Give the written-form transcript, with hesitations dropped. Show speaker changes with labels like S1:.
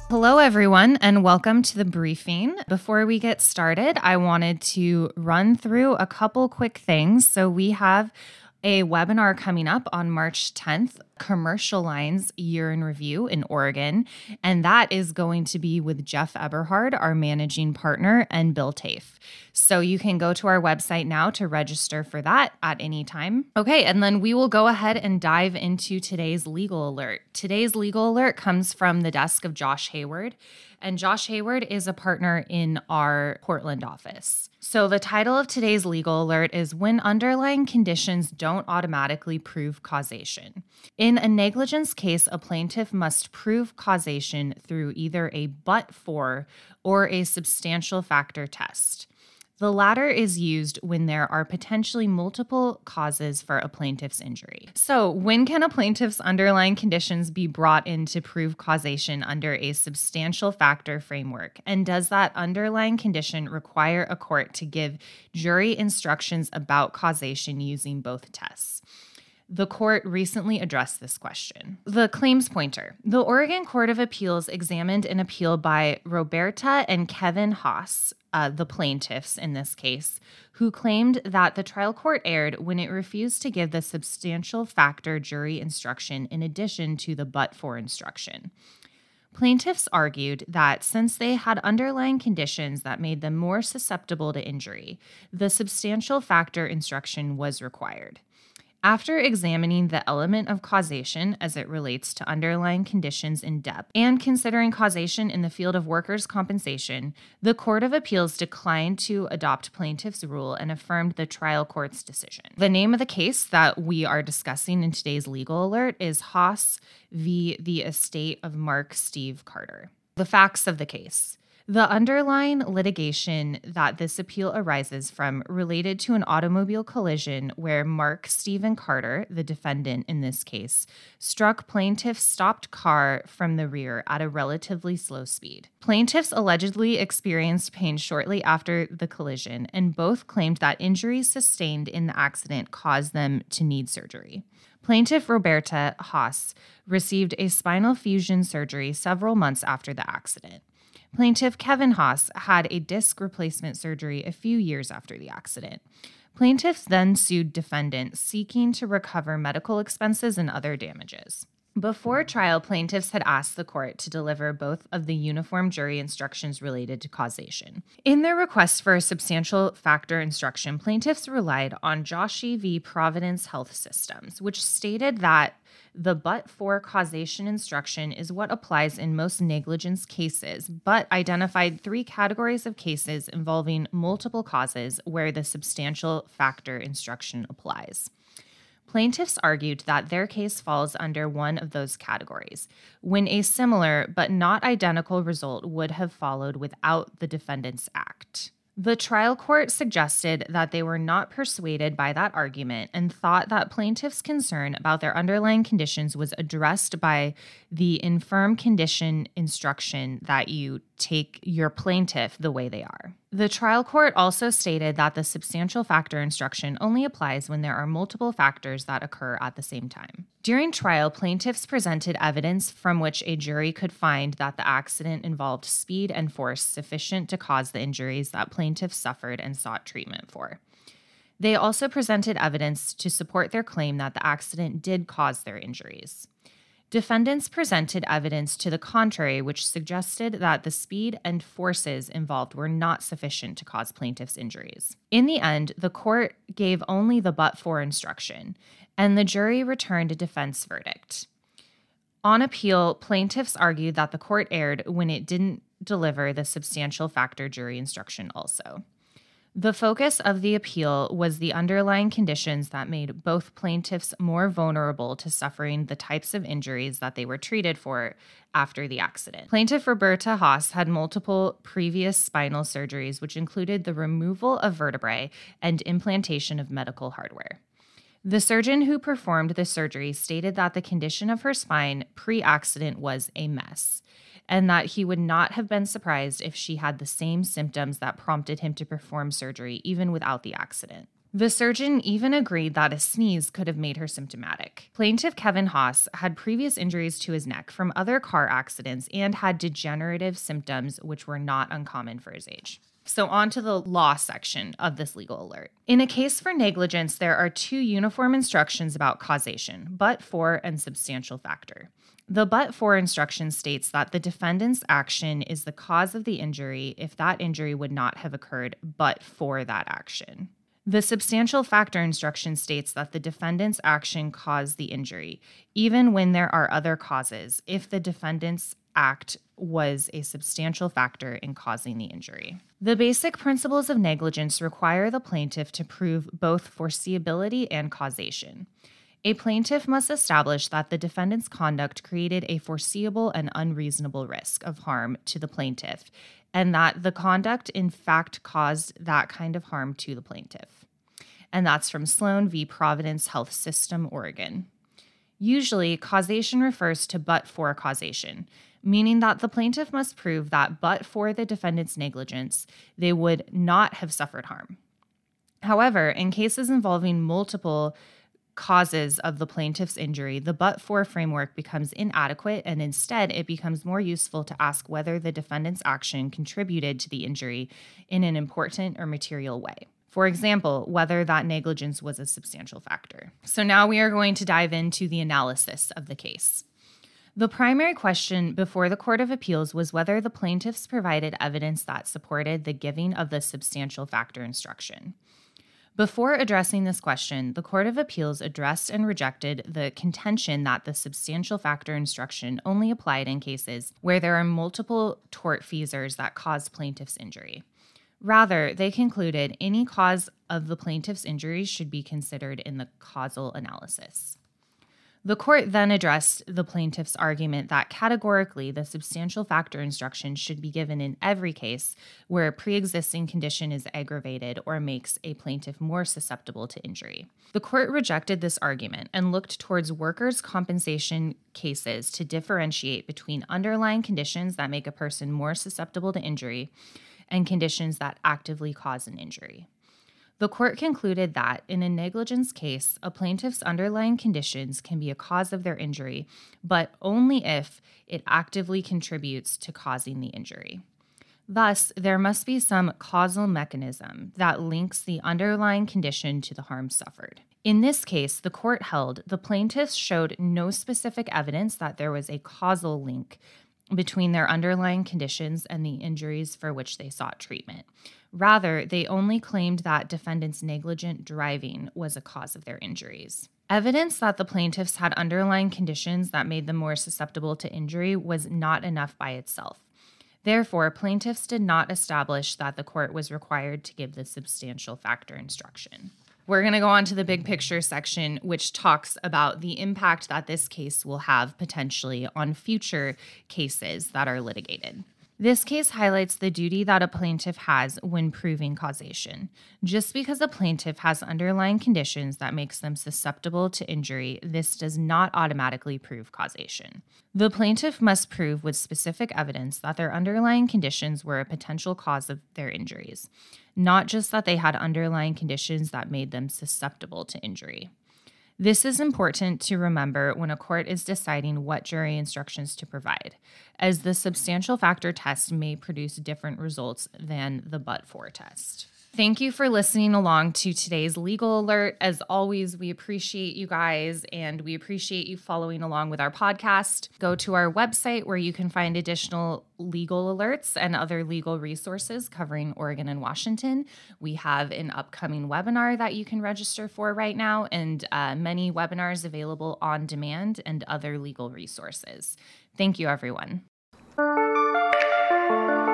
S1: Hello, everyone, and welcome to the briefing. Before we get started, I wanted to run through a couple quick things. So we have a webinar coming up on March 10th, Commercial Lines Year in Review in Oregon, and that is going to be with Jeff Eberhard, our managing partner, and Bill Tafe. So you can go to our website now to register for that at any time. Okay, and then we will go ahead and dive into today's legal alert. Today's legal alert comes from the desk of Josh Hayward, and Josh Hayward is a partner in our Portland office. So the title of today's legal alert is When Underlying Conditions Don't Automatically Prove Causation. In a negligence case, a plaintiff must prove causation through either a but-for or a substantial factor test. The latter is used when there are potentially multiple causes for a plaintiff's injury. So, when can a plaintiff's underlying conditions be brought in to prove causation under a substantial factor framework? And does that underlying condition require a court to give jury instructions about causation using both tests? The court recently addressed this question. The claims pointer. The Oregon Court of Appeals examined an appeal by Roberta and Kevin Haas, the plaintiffs in this case, who claimed that the trial court erred when it refused to give the substantial factor jury instruction in addition to the but-for instruction. Plaintiffs argued that since they had underlying conditions that made them more susceptible to injury, the substantial factor instruction was required. After examining the element of causation as it relates to underlying conditions in depth and considering causation in the field of workers' compensation, the Court of Appeals declined to adopt plaintiff's rule and affirmed the trial court's decision. The name of the case that we are discussing in today's legal alert is Haas v. the Estate of Mark Steve Carter. The facts of the case. The underlying litigation that this appeal arises from related to an automobile collision where Mark Stephen Carter, the defendant in this case, struck plaintiff's stopped car from the rear at a relatively slow speed. Plaintiffs allegedly experienced pain shortly after the collision, and both claimed that injuries sustained in the accident caused them to need surgery. Plaintiff Roberta Haas received a spinal fusion surgery several months after the accident. Plaintiff Kevin Haas had a disc replacement surgery a few years after the accident. Plaintiffs then sued defendant, seeking to recover medical expenses and other damages. Before trial, plaintiffs had asked the court to deliver both of the uniform jury instructions related to causation. In their request for a substantial factor instruction, plaintiffs relied on Joshi v. Providence Health Systems, which stated that the but-for causation instruction is what applies in most negligence cases, but identified three categories of cases involving multiple causes where the substantial factor instruction applies. Plaintiffs argued that their case falls under one of those categories, when a similar but not identical result would have followed without the defendant's act. The trial court suggested that they were not persuaded by that argument and thought that plaintiffs' concern about their underlying conditions was addressed by the infirm condition instruction that you take your plaintiff the way they are. The trial court also stated that the substantial factor instruction only applies when there are multiple factors that occur at the same time. During trial, plaintiffs presented evidence from which a jury could find that the accident involved speed and force sufficient to cause the injuries that plaintiffs suffered and sought treatment for. They also presented evidence to support their claim that the accident did cause their injuries. Defendants presented evidence to the contrary, which suggested that the speed and forces involved were not sufficient to cause plaintiffs' injuries. In the end, the court gave only the but-for instruction, and the jury returned a defense verdict. On appeal, plaintiffs argued that the court erred when it didn't deliver the substantial factor jury instruction also. The focus of the appeal was the underlying conditions that made both plaintiffs more vulnerable to suffering the types of injuries that they were treated for after the accident. Plaintiff Roberta Haas had multiple previous spinal surgeries, which included the removal of vertebrae and implantation of medical hardware. The surgeon who performed the surgery stated that the condition of her spine pre-accident was a mess, and that he would not have been surprised if she had the same symptoms that prompted him to perform surgery even without the accident. The surgeon even agreed that a sneeze could have made her symptomatic. Plaintiff Kevin Haas had previous injuries to his neck from other car accidents and had degenerative symptoms, which were not uncommon for his age. So on to the law section of this legal alert. In a case for negligence, there are two uniform instructions about causation, but for and substantial factor. The but for instruction states that the defendant's action is the cause of the injury if that injury would not have occurred but for that action. The substantial factor instruction states that the defendant's action caused the injury, even when there are other causes, if the defendant's act was a substantial factor in causing the injury. The basic principles of negligence require the plaintiff to prove both foreseeability and causation. A plaintiff must establish that the defendant's conduct created a foreseeable and unreasonable risk of harm to the plaintiff, and that the conduct in fact caused that kind of harm to the plaintiff. And that's from Sloan v. Providence Health System, Oregon. Usually, causation refers to but for causation, meaning that the plaintiff must prove that but for the defendant's negligence, they would not have suffered harm. However, in cases involving multiple causes of the plaintiff's injury, the but-for framework becomes inadequate, and instead it becomes more useful to ask whether the defendant's action contributed to the injury in an important or material way. For example, whether that negligence was a substantial factor. So now we are going to dive into the analysis of the case. The primary question before the Court of Appeals was whether the plaintiffs provided evidence that supported the giving of the substantial factor instruction. Before addressing this question, the Court of Appeals addressed and rejected the contention that the substantial factor instruction only applied in cases where there are multiple tortfeasors that cause plaintiff's injury. Rather, they concluded any cause of the plaintiff's injury should be considered in the causal analysis. The court then addressed the plaintiff's argument that categorically the substantial factor instruction should be given in every case where a pre-existing condition is aggravated or makes a plaintiff more susceptible to injury. The court rejected this argument and looked towards workers' compensation cases to differentiate between underlying conditions that make a person more susceptible to injury and conditions that actively cause an injury. The court concluded that, in a negligence case, a plaintiff's underlying conditions can be a cause of their injury, but only if it actively contributes to causing the injury. Thus, there must be some causal mechanism that links the underlying condition to the harm suffered. In this case, the court held the plaintiffs showed no specific evidence that there was a causal link between their underlying conditions and the injuries for which they sought treatment. Rather, they only claimed that defendants' negligent driving was a cause of their injuries. Evidence that the plaintiffs had underlying conditions that made them more susceptible to injury was not enough by itself. Therefore, plaintiffs did not establish that the court was required to give the substantial factor instruction. We're going to go on to the big picture section, which talks about the impact that this case will have potentially on future cases that are litigated. This case highlights the duty that a plaintiff has when proving causation. Just because a plaintiff has underlying conditions that makes them susceptible to injury, this does not automatically prove causation. The plaintiff must prove with specific evidence that their underlying conditions were a potential cause of their injuries, not just that they had underlying conditions that made them susceptible to injury. This is important to remember when a court is deciding what jury instructions to provide, as the substantial factor test may produce different results than the but-for test. Thank you for listening along to today's legal alert. As always, we appreciate you guys and we appreciate you following along with our podcast. Go to our website where you can find additional legal alerts and other legal resources covering Oregon and Washington. We have an upcoming webinar that you can register for right now and many webinars available on demand and other legal resources. Thank you, everyone.